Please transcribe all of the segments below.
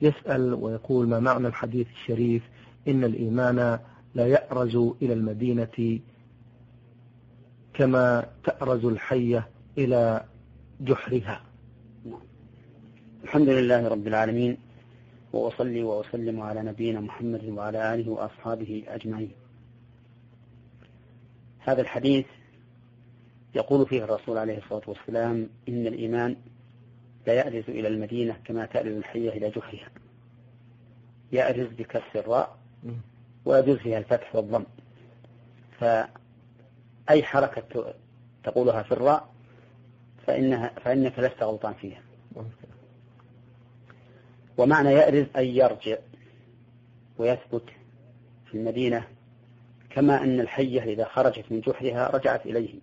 يسأل ويقول: ما معنى الحديث الشريف إن الإيمان لا يأرز إلى المدينة كما تأرز الحية إلى جحرها؟ الحمد لله رب العالمين، وأصلي وأسلم على نبينا محمد وعلى آله وأصحابه أجمعين. هذا الحديث يقول فيه الرسول عليه الصلاة والسلام: إن الإيمان لا يأرز إلى المدينة كما تأرز الحية إلى جحرها. يأرز بكسر الراء، ويجوز فيها الفتح والضم، فأي حركة تقولها في الراء فإنك لست غلطان فيها. ومعنى يأرز أي يرجع ويثبت في المدينة، كما أن الحية إذا خرجت من جحرها رجعت إليه.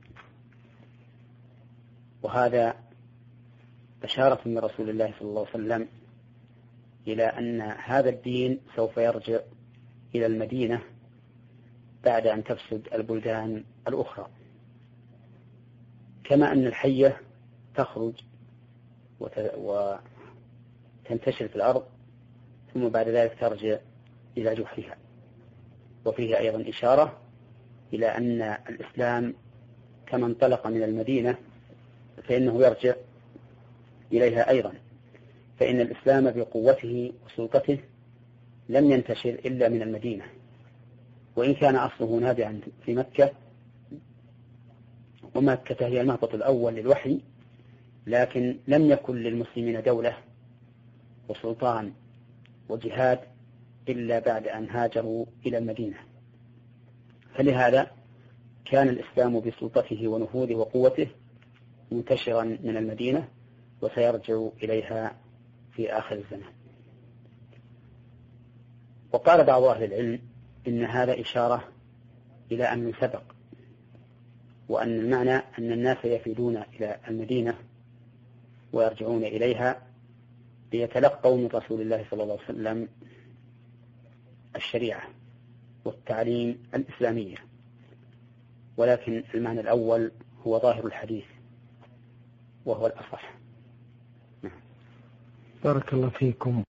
وهذا بشارة من رسول الله صلى الله عليه وسلم إلى أن هذا الدين سوف يرجع إلى المدينة بعد أن تفسد البلدان الأخرى، كما أن الحية تخرج وتنتشر في الأرض ثم بعد ذلك ترجع إلى جحرها. وفيه أيضا إشارة إلى أن الإسلام كما انطلق من المدينة فإنه يرجع إليها أيضا، فإن الإسلام بقوته وسلطته لم ينتشر إلا من المدينة، وإن كان أصله نابعا في مكة، ومكة هي المهبط الأول للوحي، لكن لم يكن للمسلمين دولة وسلطان وجهاد إلا بعد أن هاجروا إلى المدينة. فلهذا كان الإسلام بسلطته ونفوذه وقوته منتشرا من المدينة، وسيرجع إليها في آخر الزمان. وقال بعض أهل العلم إن هذا إشارة إلى أمر سبق، وأن المعنى أن الناس يفيدون إلى المدينة ويرجعون إليها ليتلقوا من رسول الله صلى الله عليه وسلم الشريعة والتعليم الإسلامية، ولكن المعنى الأول هو ظاهر الحديث وهو الأصح. بارك الله فيكم.